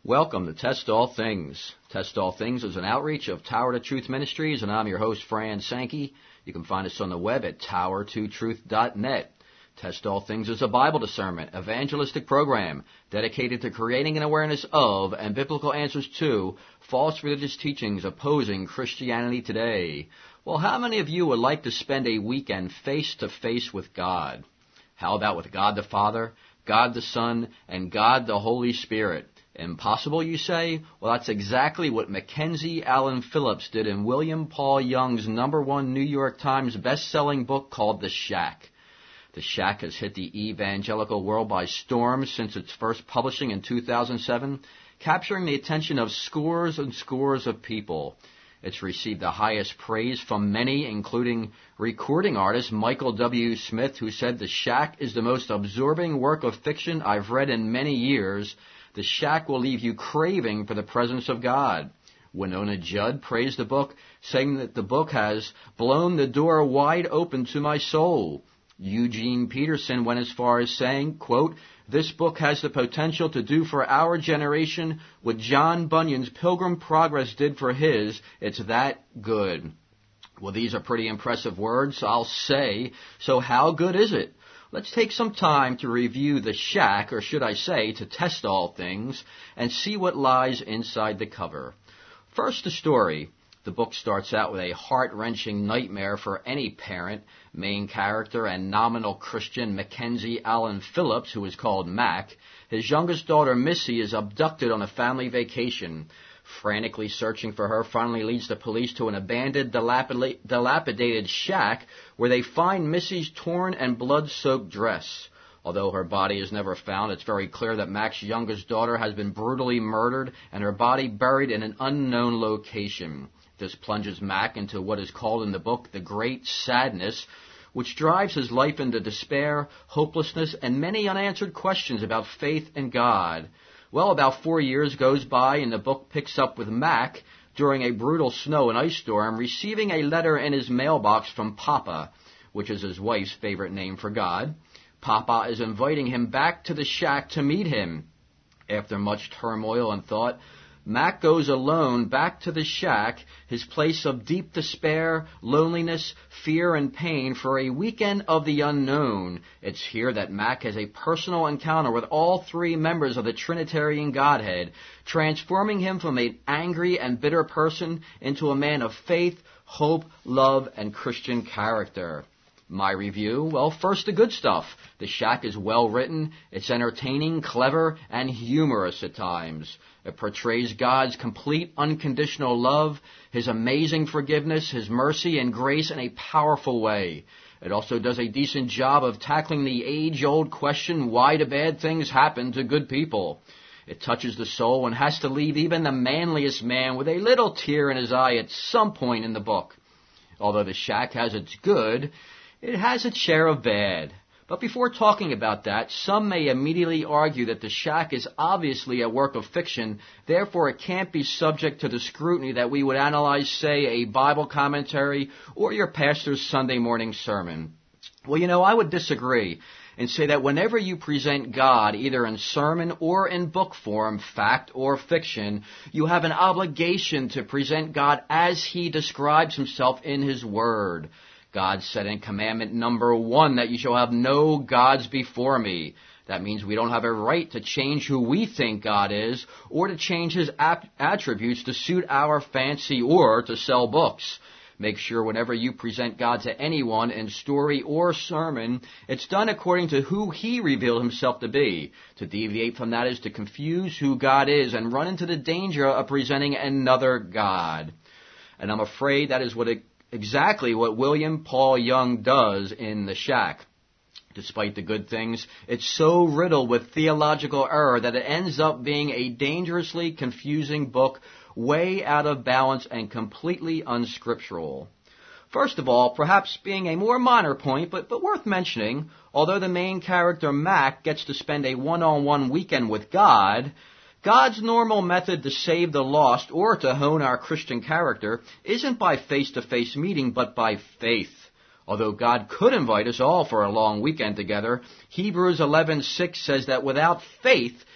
Welcome to Test All Things. Test All Things is an outreach of Tower to Truth Ministries, and I'm your host, Fran Sankey. You can find us on the web at tower2truth.net. Test All Things is a Bible discernment, evangelistic program dedicated to creating an awareness of and biblical answers to false religious teachings opposing Christianity today. Well, how many of you would like to spend a weekend face-to-face with God? How about with God the Father, God the Son, and God the Holy Spirit? Impossible, you say? Well, that's exactly what Mackenzie Allen Phillips did in William Paul Young's #1 New York Times best-selling book called The Shack. The Shack has hit the evangelical world by storm since its first publishing in 2007, capturing the attention of scores and scores of people. It's received the highest praise from many, including recording artist Michael W. Smith, who said The Shack is the most absorbing work of fiction I've read in many years. The Shack will leave you craving for the presence of God. Winona Judd praised the book, saying that the book has blown the door wide open to my soul. Eugene Peterson went as far as saying, quote, "This book has the potential to do for our generation what John Bunyan's Pilgrim Progress did for his. It's that good." Well, these are pretty impressive words, I'll say. So how good is it? Let's take some time to review The Shack, or should I say, to test all things, and see what lies inside the cover. First, the story. The book starts out with a heart-wrenching nightmare for any parent. Main character and nominal Christian Mackenzie Allen Phillips, who is called Mac, his youngest daughter Missy is abducted on a family vacation. Frantically searching for her finally leads the police to an abandoned, dilapidated shack where they find Missy's torn and blood-soaked dress. Although her body is never found, it's very clear that Mac's youngest daughter has been brutally murdered and her body buried in an unknown location. This plunges Mac into what is called in the book the Great Sadness, which drives his life into despair, hopelessness, and many unanswered questions about faith and God. Well, about 4 years goes by, and the book picks up with Mac during a brutal snow and ice storm, receiving a letter in his mailbox from Papa, which is his wife's favorite name for God. Papa is inviting him back to the shack to meet him. After much turmoil and thought, Mac goes alone back to the shack, his place of deep despair, loneliness, fear, and pain, for a weekend of the unknown. It's here that Mac has a personal encounter with all three members of the Trinitarian Godhead, transforming him from an angry and bitter person into a man of faith, hope, love, and Christian character. My review? Well, first, the good stuff. The Shack is well written, it's entertaining, clever, and humorous at times. It portrays God's complete unconditional love, His amazing forgiveness, His mercy and grace in a powerful way. It also does a decent job of tackling the age-old question, why do bad things happen to good people? It touches the soul and has to leave even the manliest man with a little tear in his eye at some point in the book. Although The Shack has its good, it has its share of bad. But before talking about that, some may immediately argue that The Shack is obviously a work of fiction, therefore it can't be subject to the scrutiny that we would analyze, say, a Bible commentary or your pastor's Sunday morning sermon. Well, I would disagree and say that whenever you present God, either in sermon or in book form, fact or fiction, you have an obligation to present God as He describes Himself in His Word. God said in commandment #1 that you shall have no gods before me. That means we don't have a right to change who we think God is or to change His attributes to suit our fancy or to sell books. Make sure whenever you present God to anyone in story or sermon, it's done according to who He revealed Himself to be. To deviate from that is to confuse who God is and run into the danger of presenting another God. And I'm afraid that is exactly what William Paul Young does in The Shack. Despite the good things, it's so riddled with theological error that it ends up being a dangerously confusing book, way out of balance and completely unscriptural. First of all, perhaps being a more minor point, but worth mentioning, although the main character Mac gets to spend a one-on-one weekend with God, God's normal method to save the lost or to hone our Christian character isn't by face-to-face meeting, but by faith. Although God could invite us all for a long weekend together, Hebrews 11:6 says that without faith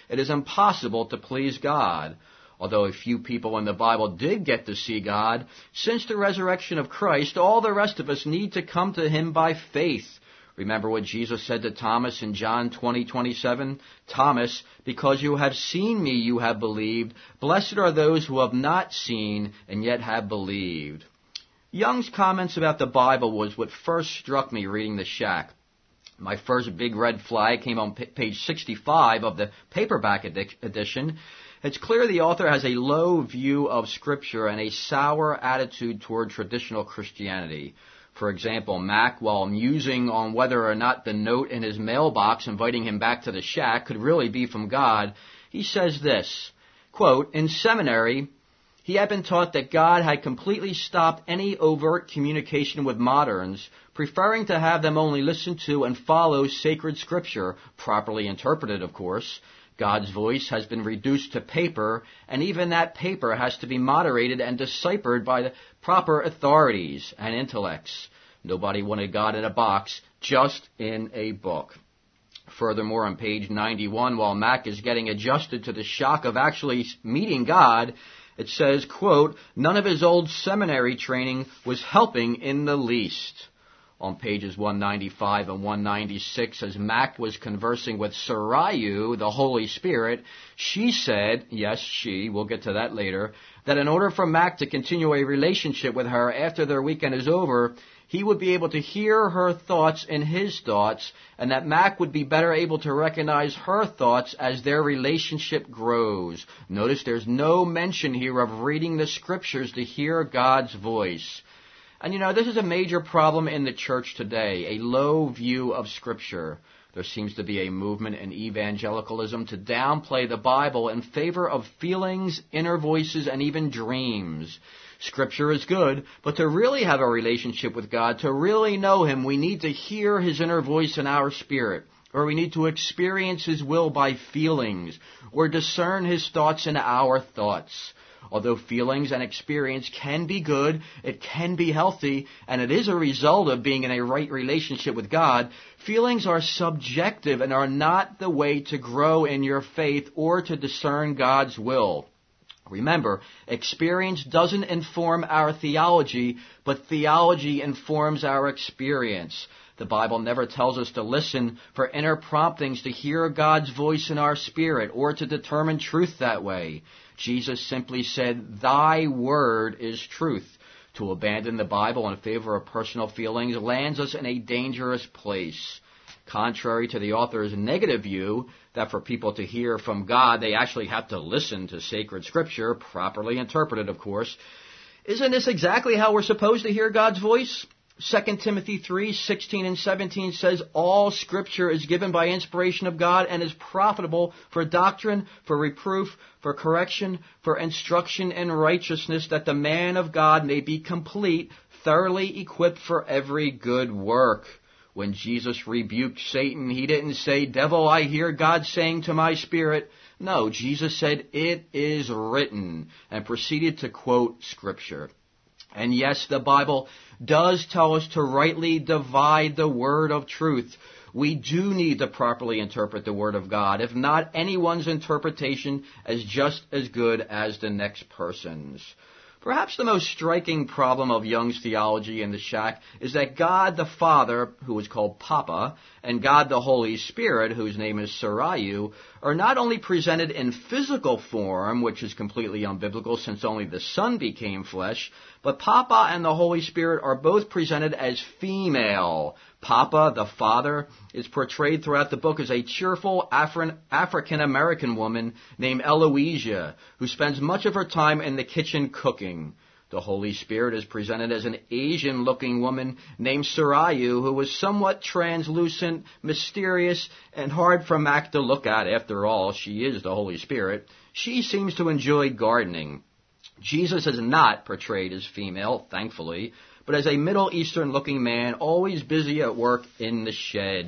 it is impossible to please God. Although a few people in the Bible did get to see God, since the resurrection of Christ, all the rest of us need to come to Him by faith. Remember what Jesus said to Thomas in John 20:27? Thomas, because you have seen me, you have believed. Blessed are those who have not seen and yet have believed. Young's comments about the Bible was what first struck me reading The Shack. My first big red flag came on page 65 of the paperback edition. It's clear the author has a low view of Scripture and a sour attitude toward traditional Christianity. For example, Mac, while musing on whether or not the note in his mailbox inviting him back to the shack could really be from God, he says this, quote, in seminary, he had been taught that God had completely stopped any overt communication with moderns, preferring to have them only listen to and follow sacred Scripture, properly interpreted, of course. God's voice has been reduced to paper, and even that paper has to be moderated and deciphered by the proper authorities and intellects. Nobody wanted God in a box, just in a book. Furthermore, on page 91, while Mac is getting adjusted to the shock of actually meeting God, it says, quote, none of his old seminary training was helping in the least. On pages 195 and 196, as Mac was conversing with Sarayu, the Holy Spirit, she said, yes, she, we'll get to that later, that in order for Mac to continue a relationship with her after their weekend is over, he would be able to hear her thoughts in his thoughts, and that Mac would be better able to recognize her thoughts as their relationship grows. Notice there's no mention here of reading the Scriptures to hear God's voice. And this is a major problem in the church today, a low view of Scripture. There seems to be a movement in evangelicalism to downplay the Bible in favor of feelings, inner voices, and even dreams. Scripture is good, but to really have a relationship with God, to really know Him, we need to hear His inner voice in our spirit, or we need to experience His will by feelings, or discern His thoughts in our thoughts. Although feelings and experience can be good, it can be healthy, and it is a result of being in a right relationship with God, feelings are subjective and are not the way to grow in your faith or to discern God's will. Remember, experience doesn't inform our theology, but theology informs our experience. The Bible never tells us to listen for inner promptings to hear God's voice in our spirit or to determine truth that way. Jesus simply said, thy word is truth. To abandon the Bible in favor of personal feelings lands us in a dangerous place. Contrary to the author's negative view that for people to hear from God, they actually have to listen to sacred Scripture, properly interpreted, of course, isn't this exactly how we're supposed to hear God's voice? 2 Timothy 3:16 and 17 says, all Scripture is given by inspiration of God and is profitable for doctrine, for reproof, for correction, for instruction in righteousness, that the man of God may be complete, thoroughly equipped for every good work. When Jesus rebuked Satan, He didn't say, devil, I hear God saying to my spirit. No, Jesus said, it is written, and proceeded to quote Scripture. And yes, the Bible does tell us to rightly divide the word of truth. We do need to properly interpret the Word of God, if not anyone's interpretation is just as good as the next person's. Perhaps the most striking problem of Young's theology in the shack is that God the Father, who is called Papa, and God the Holy Spirit, whose name is Sarayu, are not only presented in physical form, which is completely unbiblical since only the Son became flesh, but Papa and the Holy Spirit are both presented as female. Papa, the Father, is portrayed throughout the book as a cheerful African-American woman named Eloisia, who spends much of her time in the kitchen cooking. The Holy Spirit is presented as an Asian-looking woman named Sarayu, who was somewhat translucent, mysterious, and hard for Mac to look at. After all, she is the Holy Spirit. She seems to enjoy gardening. Jesus is not portrayed as female, thankfully, but as a Middle Eastern-looking man, always busy at work in the shed.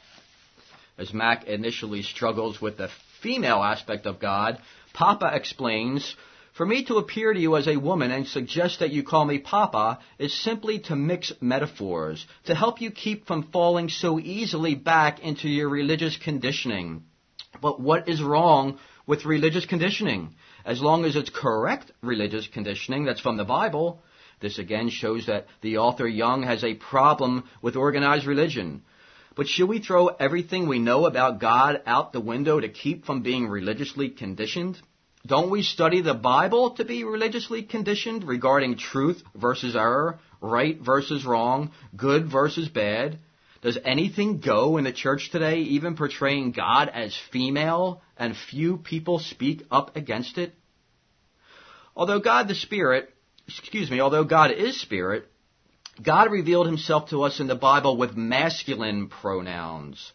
As Mac initially struggles with the female aspect of God, Papa explains, for me to appear to you as a woman and suggest that you call me Papa is simply to mix metaphors, to help you keep from falling so easily back into your religious conditioning. But what is wrong with religious conditioning? As long as it's correct religious conditioning that's from the Bible, this again shows that the author Young has a problem with organized religion. But should we throw everything we know about God out the window to keep from being religiously conditioned? Don't we study the Bible to be religiously conditioned regarding truth versus error, right versus wrong, good versus bad? Does anything go in the church today, even portraying God as female, and few people speak up against it? Although God is Spirit, God revealed himself to us in the Bible with masculine pronouns.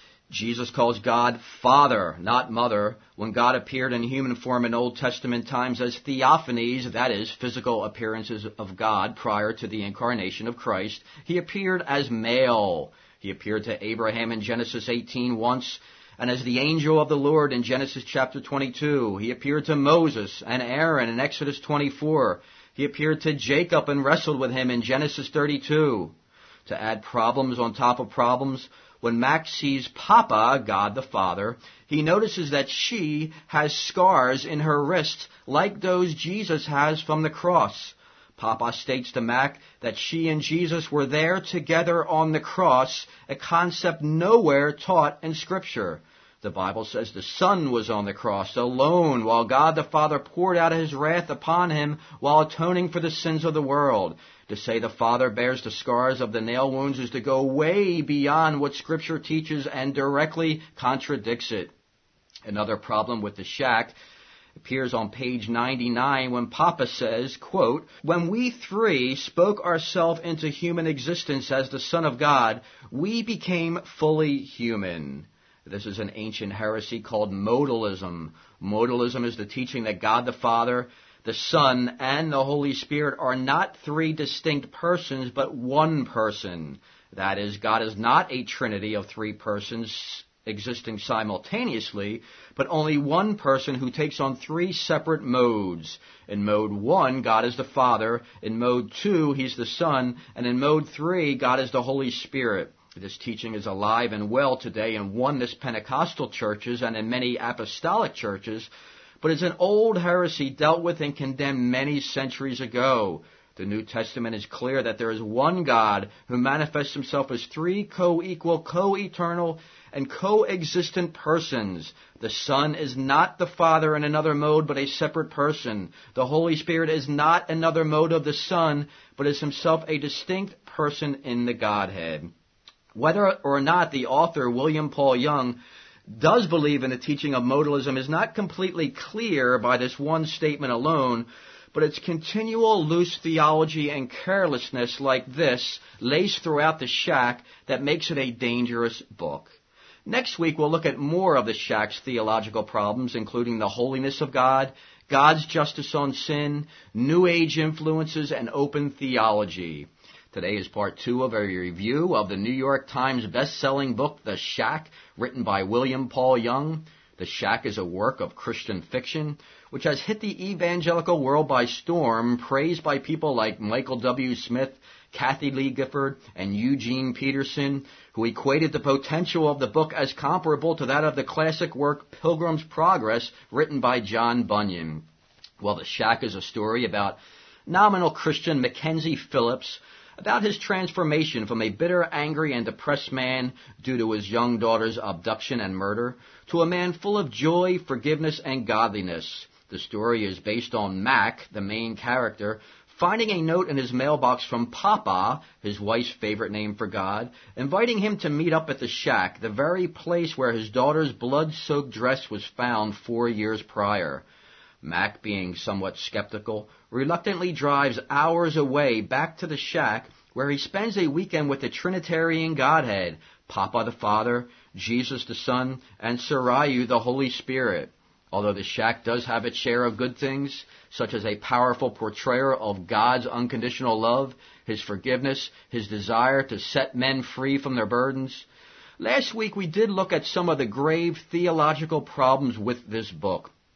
Jesus calls God Father, not Mother. When God appeared in human form in Old Testament times as theophanies, that is, physical appearances of God prior to the incarnation of Christ, he appeared as male. He appeared to Abraham in Genesis 18 once, and as the angel of the Lord in Genesis chapter 22. He appeared to Moses and Aaron in Exodus 24. He appeared to Jacob and wrestled with him in Genesis 32. To add problems on top of problems, when Max sees Papa, God the Father, he notices that she has scars in her wrists like those Jesus has from the cross. Papa states to Mac that she and Jesus were there together on the cross, a concept nowhere taught in Scripture. The Bible says the Son was on the cross alone while God the Father poured out his wrath upon him while atoning for the sins of the world. To say the Father bears the scars of the nail wounds is to go way beyond what Scripture teaches and directly contradicts it. Another problem with the shack appears on page 99 when Papa says, quote, "When we three spoke ourselves into human existence as the Son of God, we became fully human." This is an ancient heresy called modalism. Modalism is the teaching that God the Father, the Son, and the Holy Spirit are not three distinct persons, but one person. That is, God is not a trinity of three persons existing simultaneously, but only one person who takes on three separate modes. In mode 1, God is the Father. In mode 2, he's the Son. And in mode 3, God is the Holy Spirit. This teaching is alive and well today in Oneness Pentecostal churches and in many apostolic churches, but it's an old heresy dealt with and condemned many centuries ago. The New Testament is clear that there is one God who manifests himself as three co-equal, co-eternal, and co-existent persons. The Son is not the Father in another mode, but a separate person. The Holy Spirit is not another mode of the Son, but is himself a distinct person in the Godhead. Whether or not the author, William Paul Young, does believe in the teaching of modalism is not completely clear by this one statement alone, but it's continual loose theology and carelessness like this laced throughout the shack that makes it a dangerous book. Next week, we'll look at more of the shack's theological problems, including the holiness of God, God's justice on sin, New Age influences, and open theology. Today is part 2 of a review of the New York Times best-selling book, The Shack, written by William Paul Young. The Shack is a work of Christian fiction, which has hit the evangelical world by storm, praised by people like Michael W. Smith, Kathy Lee Gifford, and Eugene Peterson, who equated the potential of the book as comparable to that of the classic work Pilgrim's Progress, written by John Bunyan. Well, The Shack is a story about nominal Christian Mackenzie Phillips, about his transformation from a bitter, angry, and depressed man due to his young daughter's abduction and murder to a man full of joy, forgiveness, and godliness. The story is based on Mac, the main character, finding a note in his mailbox from Papa, his wife's favorite name for God, inviting him to meet up at the shack, the very place where his daughter's blood-soaked dress was found 4 years prior. Mac, being somewhat skeptical, reluctantly drives hours away back to the shack where he spends a weekend with the Trinitarian Godhead, Papa the Father, Jesus the Son, and Sarayu the Holy Spirit. Although the shack does have its share of good things, such as a powerful portrayal of God's unconditional love, his forgiveness, his desire to set men free from their burdens. Last week we did look at some of the grave theological problems with this book.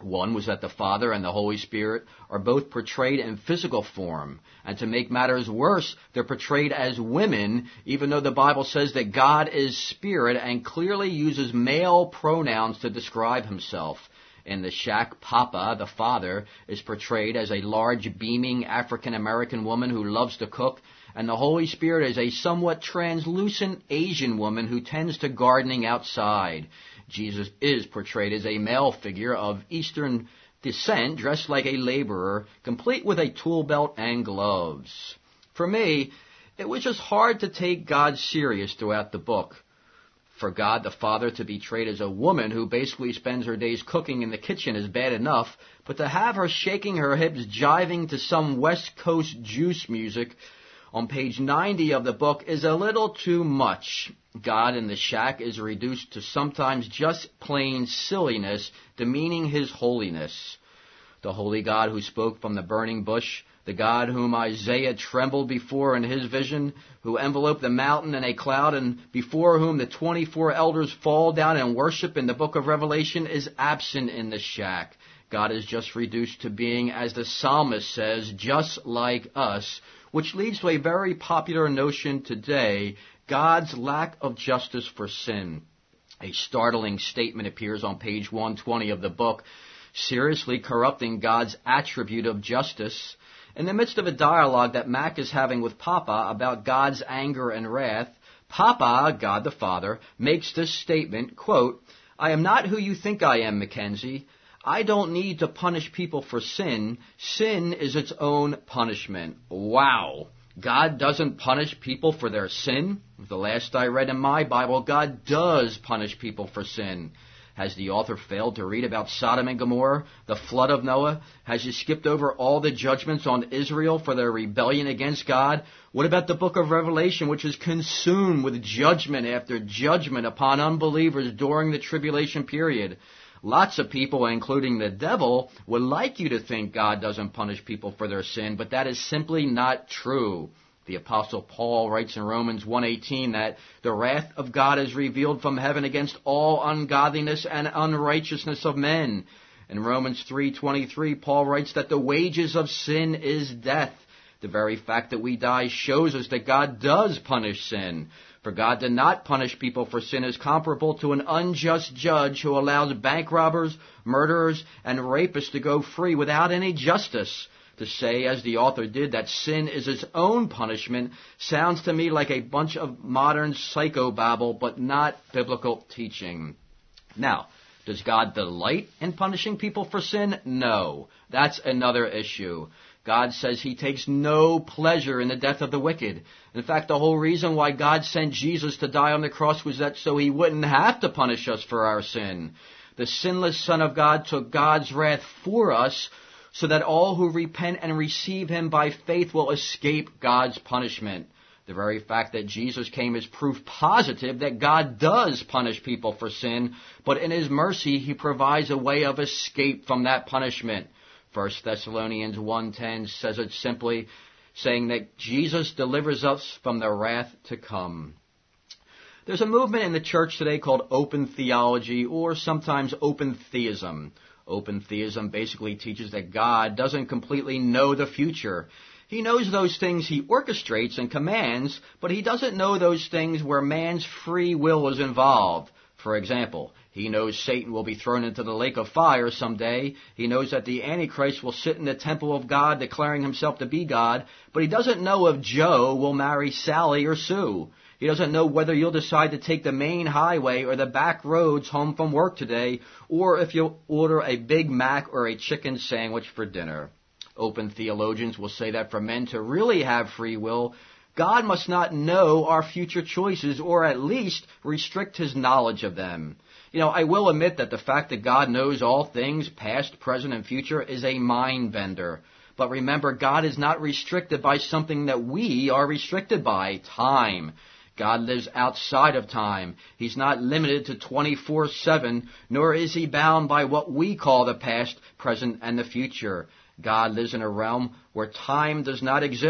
One was that the Father and the Holy Spirit are both portrayed in physical form. And to make matters worse, they're portrayed as women, even though the Bible says that God is spirit and clearly uses male pronouns to describe himself. In the shack, Papa, the Father, is portrayed as a large, beaming African-American woman who loves to cook, and the Holy Spirit is a somewhat translucent Asian woman who tends to gardening outside. Jesus is portrayed as a male figure of Eastern descent, dressed like a laborer, complete with a tool belt and gloves. For me, it was just hard to take God serious throughout the book. For God the Father to be portrayed as a woman who basically spends her days cooking in the kitchen is bad enough, but to have her shaking her hips jiving to some West Coast juice music on page 90 of the book is a little too much. God in the shack is reduced to sometimes just plain silliness, demeaning his holiness. The holy God who spoke from the burning bush, the God whom Isaiah trembled before in his vision, who enveloped the mountain in a cloud, and before whom the 24 elders fall down and worship in the book of Revelation, is absent in the shack. God is just reduced to being, as the psalmist says, just like us, which leads to a very popular notion today, God's lack of justice for sin. A startling statement appears on page 120 of the book, seriously corrupting God's attribute of justice. In the midst of a dialogue that Mac is having with Papa about God's anger and wrath, Papa, God the Father, makes this statement, quote, "I am not who you think I am, Mackenzie. I don't need to punish people for sin. Sin is its own punishment." Wow. God doesn't punish people for their sin? The last I read in my Bible, God does punish people for sin. Has the author failed to read about Sodom and Gomorrah, the flood of Noah? Has he skipped over all the judgments on Israel for their rebellion against God? What about the book of Revelation, which is consumed with judgment after judgment upon unbelievers during the tribulation period? Lots of people, including the devil, would like you to think God doesn't punish people for their sin, but that is simply not true. The Apostle Paul writes in Romans 1:18 that the wrath of God is revealed from heaven against all ungodliness and unrighteousness of men. In Romans 3:23, Paul writes that the wages of sin is death. The very fact that we die shows us that God does punish sin. For God to not punish people for sin is comparable to an unjust judge who allows bank robbers, murderers, and rapists to go free without any justice. To say, as the author did, that sin is its own punishment sounds to me like a bunch of modern psychobabble, but not biblical teaching. Now, does God delight in punishing people for sin? No. That's another issue. God says he takes no pleasure in the death of the wicked. In fact, the whole reason why God sent Jesus to die on the cross was that so he wouldn't have to punish us for our sin. The sinless Son of God took God's wrath for us so that all who repent and receive him by faith will escape God's punishment. The very fact that Jesus came is proof positive that God does punish people for sin, but in his mercy he provides a way of escape from that punishment. 1 Thessalonians 1:10 says it simply, saying that Jesus delivers us from the wrath to come. There's a movement in the church today called open theology, or sometimes open theism. Open theism basically teaches that God doesn't completely know the future. He knows those things he orchestrates and commands, but he doesn't know those things where man's free will is involved. For example, he knows Satan will be thrown into the lake of fire someday. He knows that the Antichrist will sit in the temple of God declaring himself to be God, but he doesn't know if Joe will marry Sally or Sue. He doesn't know whether you'll decide to take the main highway or the back roads home from work today, or if you'll order a Big Mac or a chicken sandwich for dinner. Open theologians will say that for men to really have free will, God must not know our future choices, or at least restrict his knowledge of them. I will admit that the fact that God knows all things, past, present, and future, is a mind bender. But remember, God is not restricted by something that we are restricted by, time. God lives outside of time. He's not limited to 24/7, nor is he bound by what we call the past, present, and the future. God lives in a realm where time does not exist,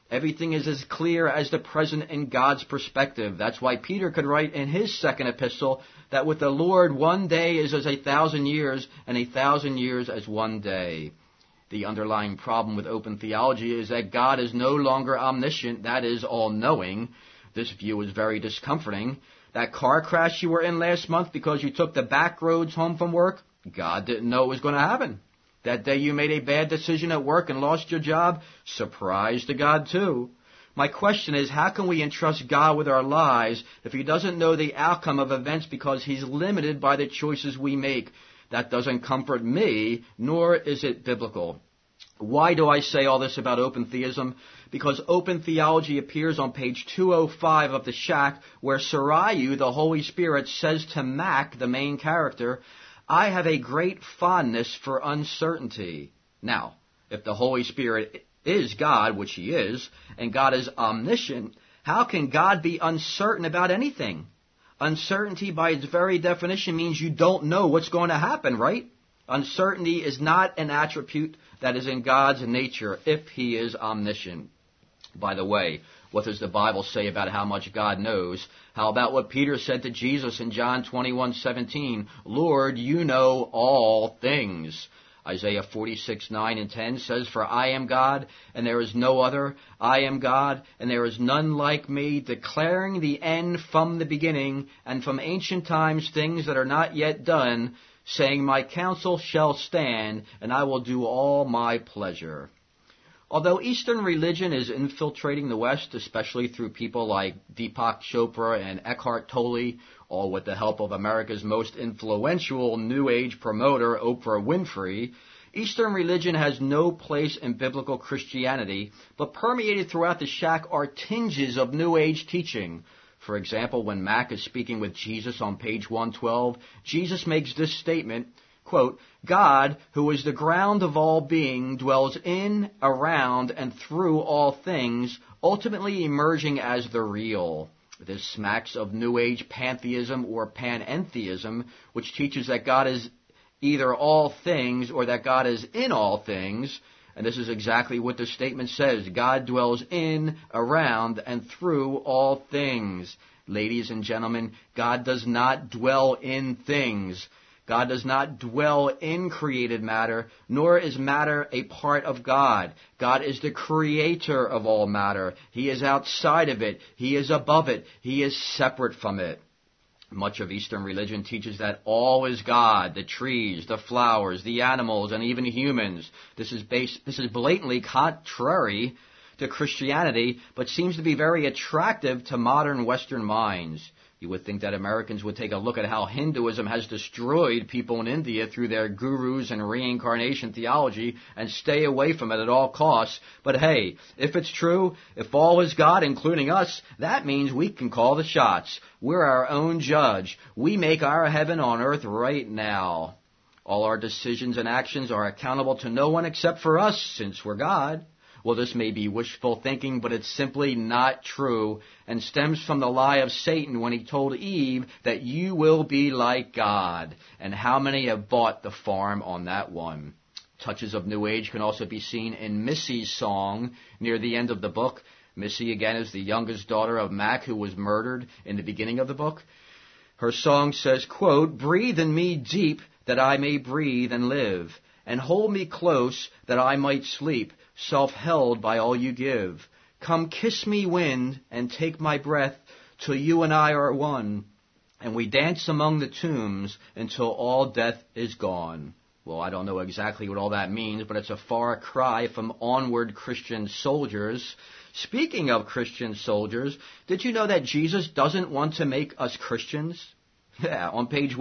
Everything is as clear as the present in God's perspective. That's why Peter could write in his second epistle that with the Lord 1 day is as 1,000 years, and 1,000 years as 1 day. The underlying problem with open theology is that God is no longer omniscient, that is, all-knowing. This view is very discomforting. That car crash you were in last month because you took the back roads home from work, God didn't know it was going to happen. That day you made a bad decision at work and lost your job, surprise to God too. My question is, how can we entrust God with our lives if He doesn't know the outcome of events because He's limited by the choices we make? That doesn't comfort me, nor is it biblical. Why do I say all this about open theism? Because open theology appears on page 205 of the Shack, where Sarayu, the Holy Spirit, says to Mac, the main character, I have a great fondness for uncertainty. Now, if the Holy Spirit is God, which He is, and God is omniscient, how can God be uncertain about anything? Uncertainty, by its very definition, means you don't know what's going to happen, right? Uncertainty is not an attribute that is in God's nature if He is omniscient. By the way, what does the Bible say about how much God knows? How about what Peter said to Jesus in John 21:17? Lord, you know all things. Isaiah 46:9 and 10 says, For I am God, and there is no other. I am God, and there is none like me, declaring the end from the beginning, and from ancient times things that are not yet done, saying, My counsel shall stand, and I will do all my pleasure. Although Eastern religion is infiltrating the West, especially through people like Deepak Chopra and Eckhart Tolle, all with the help of America's most influential New Age promoter, Oprah Winfrey, Eastern religion has no place in biblical Christianity, but permeated throughout the Shack are tinges of New Age teaching. For example, when Mac is speaking with Jesus on page 112, Jesus makes this statement, quote, God, who is the ground of all being, dwells in, around, and through all things, ultimately emerging as the real. This smacks of New Age pantheism or panentheism, which teaches that God is either all things or that God is in all things. And this is exactly what the statement says. God dwells in, around, and through all things. Ladies and gentlemen, God does not dwell in things. God does not dwell in created matter, nor is matter a part of God. God is the creator of all matter. He is outside of it. He is above it. He is separate from it. Much of Eastern religion teaches that all is God, the trees, the flowers, the animals, and even humans. This is blatantly contrary to Christianity, but seems to be very attractive to modern Western minds. You would think that Americans would take a look at how Hinduism has destroyed people in India through their gurus and reincarnation theology and stay away from it at all costs. But hey, if it's true, if all is God, including us, that means we can call the shots. We're our own judge. We make our heaven on earth right now. All our decisions and actions are accountable to no one except for us, since we're God. Well, this may be wishful thinking, but it's simply not true and stems from the lie of Satan when he told Eve that you will be like God. And how many have bought the farm on that one? Touches of New Age can also be seen in Missy's song near the end of the book. Missy, again, is the youngest daughter of Mac, who was murdered in the beginning of the book. Her song says, quote, Breathe in me deep that I may breathe and live, and hold me close that I might sleep, self-held by all you give. Come kiss me, wind, and take my breath, till you and I are one, and we dance among the tombs until all death is gone. Well, I don't know exactly what all that means, but it's a far cry from Onward Christian Soldiers. Speaking of Christian soldiers, did you know that Jesus doesn't want to make us Christians? Yeah, on page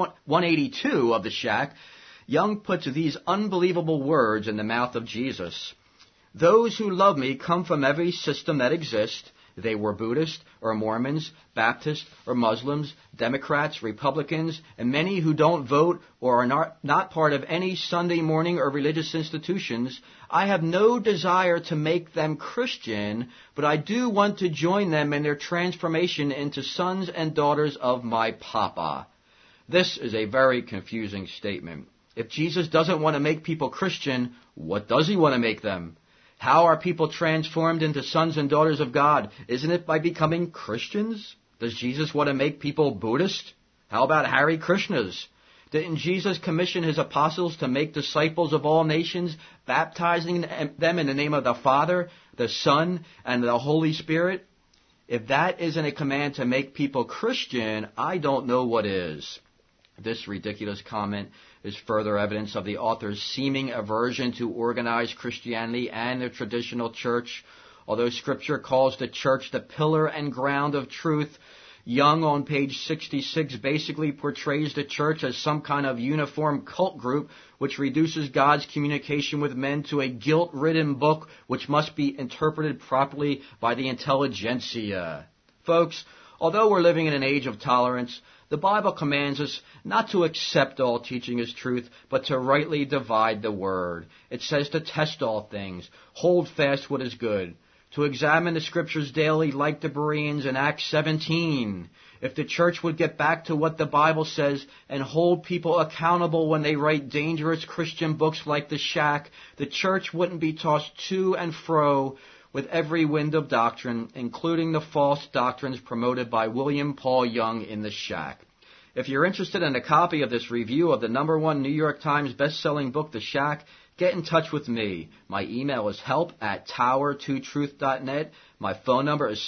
182 of the Shack, Young puts these unbelievable words in the mouth of Jesus. Those who love me come from every system that exists. They were Buddhist or Mormons, Baptist or Muslims, Democrats, Republicans, and many who don't vote or are not part of any Sunday morning or religious institutions. I have no desire to make them Christian, but I do want to join them in their transformation into sons and daughters of my Papa. This is a very confusing statement. If Jesus doesn't want to make people Christian, what does he want to make them? How are people transformed into sons and daughters of God? Isn't it by becoming Christians? Does Jesus want to make people Buddhist? How about Hare Krishnas? Didn't Jesus commission his apostles to make disciples of all nations, baptizing them in the name of the Father, the Son, and the Holy Spirit? If that isn't a command to make people Christian, I don't know what is. This ridiculous comment is further evidence of the author's seeming aversion to organized Christianity and the traditional church. Although Scripture calls the church the pillar and ground of truth, Young on page 66 basically portrays the church as some kind of uniform cult group which reduces God's communication with men to a guilt-ridden book which must be interpreted properly by the intelligentsia. Folks, although we're living in an age of tolerance, the Bible commands us not to accept all teaching as truth, but to rightly divide the word. It says to test all things, hold fast what is good, to examine the Scriptures daily like the Bereans in Acts 17. If the church would get back to what the Bible says and hold people accountable when they write dangerous Christian books like The Shack, the church wouldn't be tossed to and fro with every wind of doctrine, including the false doctrines promoted by William Paul Young in The Shack. If you're interested in a copy of this review of the #1 New York Times best-selling book, The Shack, get in touch with me. My email is help@tower2truth.net. My phone number is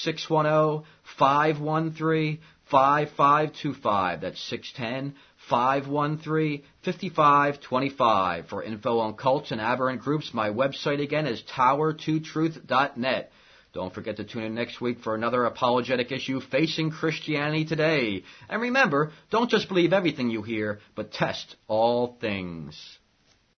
610-513-5525. That's 610-513-5525. For info on cults and aberrant groups, my website again is tower2truth.net. Don't forget to tune in next week for another apologetic issue facing Christianity today. And remember, don't just believe everything you hear, but test all things.